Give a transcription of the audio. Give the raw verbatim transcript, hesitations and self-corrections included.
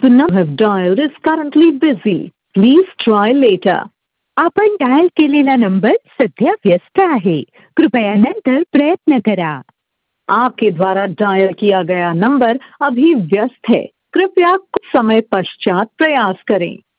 The number you have dialed is currently busy. Please try later. आपण dial केलेला number सध्या व्यस्त आहे. कृपया नंतर प्रयत्न करा. आपके द्वारा डायल किया गया नंबर अभी व्यस्त है. कृपया कुछ समय पश्चात प्रयास करें.